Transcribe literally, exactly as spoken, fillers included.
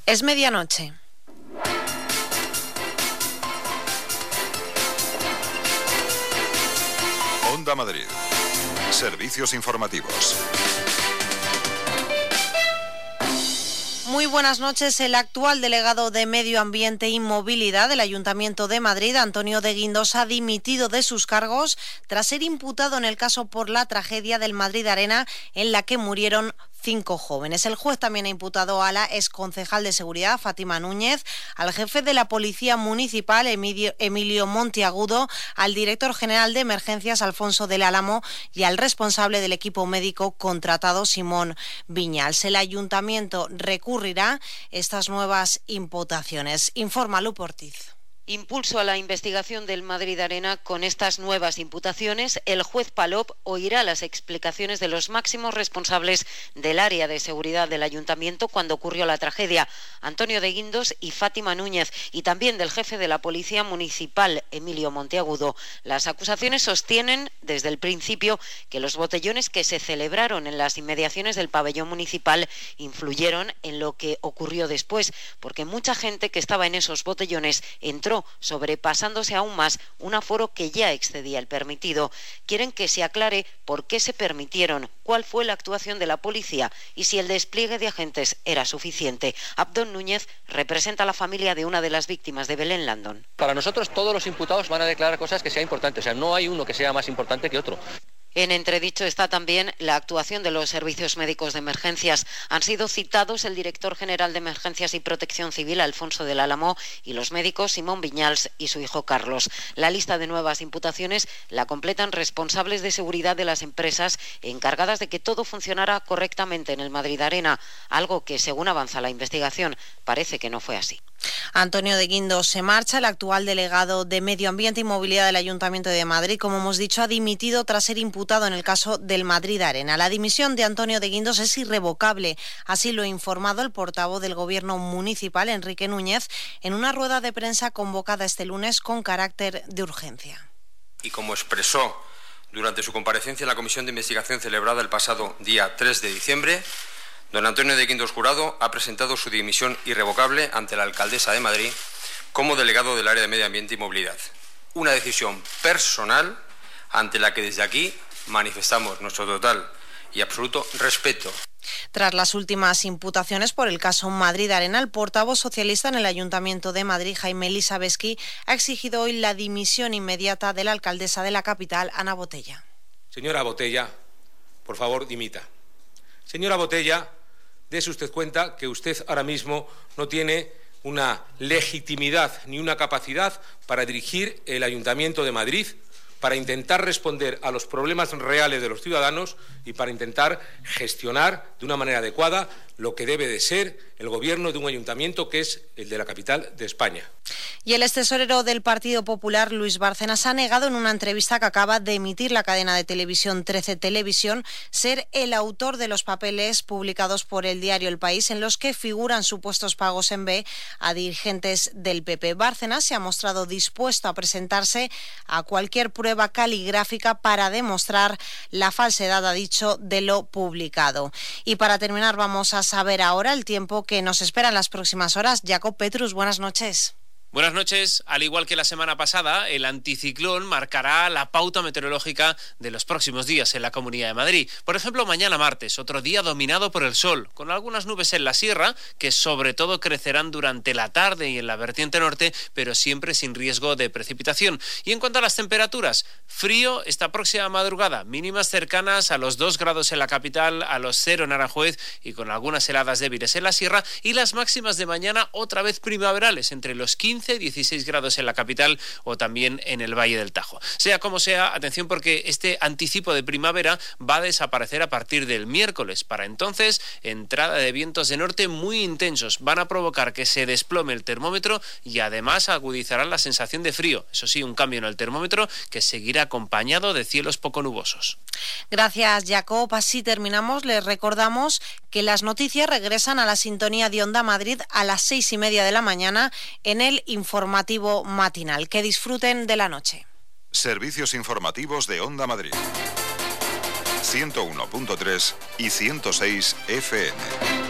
Es medianoche. Onda Madrid. Servicios informativos. Muy buenas noches. El actual delegado de Medio Ambiente y Movilidad del Ayuntamiento de Madrid, Antonio de Guindos, ha dimitido de sus cargos tras ser imputado en el caso por la tragedia del Madrid Arena, en la que murieron cinco jóvenes. El juez también ha imputado a la exconcejal de Seguridad, Fátima Núñez, al jefe de la Policía Municipal, Emilio, Emilio Monteagudo, al director general de Emergencias, Alfonso del Álamo, y al responsable del equipo médico contratado, Simón Viñals. El Ayuntamiento recurrirá estas nuevas imputaciones. Informa Lupe Ortiz. Impulso a la investigación del Madrid Arena. Con estas nuevas imputaciones, el juez Palop oirá las explicaciones de los máximos responsables del área de seguridad del Ayuntamiento cuando ocurrió la tragedia, Antonio de Guindos y Fátima Núñez, y también del jefe de la Policía Municipal, Emilio Monteagudo. Las acusaciones sostienen desde el principio que los botellones que se celebraron en las inmediaciones del pabellón municipal influyeron en lo que ocurrió después, porque mucha gente que estaba en esos botellones entró sobrepasándose aún más un aforo que ya excedía el permitido. Quieren que se aclare por qué se permitieron, cuál fue la actuación de la policía y si el despliegue de agentes era suficiente. Abdón Núñez representa a la familia de una de las víctimas de Belén Landón. Para nosotros todos los imputados van a declarar cosas que sean importantes, o sea, no hay uno que sea más importante que otro. En entredicho está también la actuación de los servicios médicos de emergencias. Han sido citados el director general de Emergencias y Protección Civil, Alfonso del Álamo, y los médicos Simón Viñals y su hijo Carlos. La lista de nuevas imputaciones la completan responsables de seguridad de las empresas encargadas de que todo funcionara correctamente en el Madrid Arena, algo que, según avanza la investigación, parece que no fue así. Antonio de Guindos se marcha. El actual delegado de Medio Ambiente y Movilidad del Ayuntamiento de Madrid, como hemos dicho, ha dimitido tras ser imputado en el caso del Madrid Arena. La dimisión de Antonio de Guindos es irrevocable. Así lo ha informado el portavoz del Gobierno municipal, Enrique Núñez, en una rueda de prensa convocada este lunes con carácter de urgencia. Y como expresó durante su comparecencia en la comisión de investigación celebrada el pasado día tres de diciembre, don Antonio de Guindos Jurado ha presentado su dimisión irrevocable ante la alcaldesa de Madrid como delegado del área de Medio Ambiente y Movilidad. Una decisión personal ante la que desde aquí manifestamos nuestro total y absoluto respeto. Tras las últimas imputaciones por el caso Madrid Arena, el portavoz socialista en el Ayuntamiento de Madrid, Jaime Elisabesky, ha exigido hoy la dimisión inmediata de la alcaldesa de la capital, Ana Botella. Señora Botella, por favor, dimita. Señora Botella, dése usted cuenta que usted ahora mismo no tiene una legitimidad ni una capacidad para dirigir el Ayuntamiento de Madrid, para intentar responder a los problemas reales de los ciudadanos y para intentar gestionar de una manera adecuada lo que debe de ser el gobierno de un ayuntamiento que es el de la capital de España. Y el extesorero del Partido Popular, Luis Bárcenas, ha negado en una entrevista que acaba de emitir la cadena de televisión trece Televisión ser el autor de los papeles publicados por el diario El País en los que figuran supuestos pagos en B a dirigentes del P P. Bárcenas se ha mostrado dispuesto a presentarse a cualquier prueba caligráfica para demostrar la falsedad, ha dicho, de lo publicado. Y para terminar vamos a saber ahora el tiempo que nos espera en las próximas horas. Jacob Petrus, buenas noches. Buenas noches. Al igual que la semana pasada, el anticiclón marcará la pauta meteorológica de los próximos días en la Comunidad de Madrid. Por ejemplo, mañana martes, otro día dominado por el sol, con algunas nubes en la sierra, que sobre todo crecerán durante la tarde y en la vertiente norte, pero siempre sin riesgo de precipitación. Y en cuanto a las temperaturas, frío esta próxima madrugada, mínimas cercanas a los dos grados en la capital, a los cero en Aranjuez y con algunas heladas débiles en la sierra, y las máximas de mañana otra vez primaverales, entre los quince y dieciséis grados en la capital o también en el Valle del Tajo. Sea como sea, atención porque este anticipo de primavera va a desaparecer a partir del miércoles. Para entonces, entrada de vientos de norte muy intensos. Van a provocar que se desplome el termómetro y además agudizarán la sensación de frío. Eso sí, un cambio en el termómetro que seguirá acompañado de cielos poco nubosos. Gracias, Jacob. Así terminamos. Les recordamos que las noticias regresan a la sintonía de Onda Madrid a las seis y media de la mañana en el informativo matinal. Que disfruten de la noche. Servicios informativos de Onda Madrid. ciento uno punto tres y ciento seis F M.